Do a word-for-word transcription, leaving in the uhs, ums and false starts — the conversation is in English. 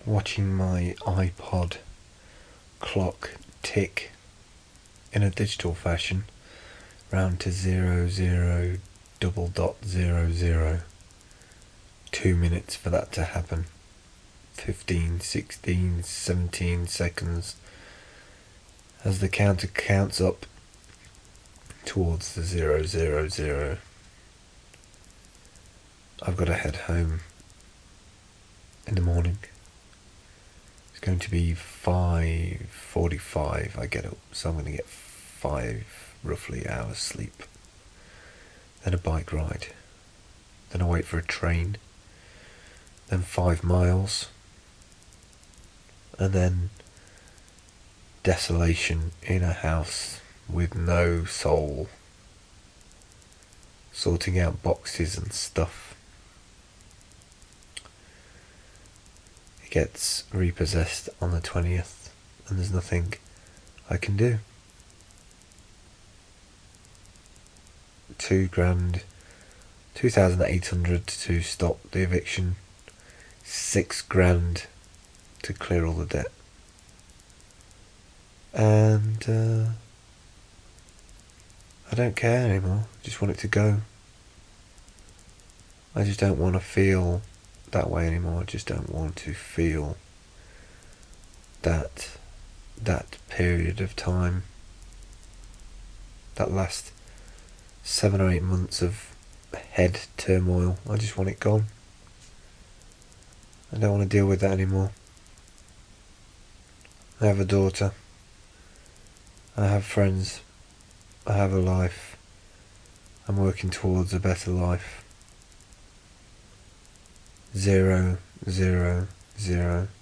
watching my iPod clock tick in a digital fashion round to zero zero double dot zero zero. Two minutes for that to happen. Fifteen, sixteen, seventeen seconds as the counter counts up towards the zero zero zero. I've got to head home in the morning. It's going to be five forty-five I get up, so I'm going to get five roughly hours sleep. Then a bike ride. Then I wait for a train. Then five miles. And then desolation in a house with no soul. Sorting out boxes and stuff. It gets repossessed on the twentieth and there's nothing I can do. Two grand, two thousand eight hundred to stop the eviction. Six grand to clear all the debt. And uh, I don't care anymore. I just want it to go. I just don't want to feel that way anymore. I just don't want to feel that that period of time, that last seven or eight months of head turmoil. I just want it gone. I don't want to deal with that anymore. I have a daughter. I have friends. I have a life. I'm working towards a better life. Zero, zero, zero.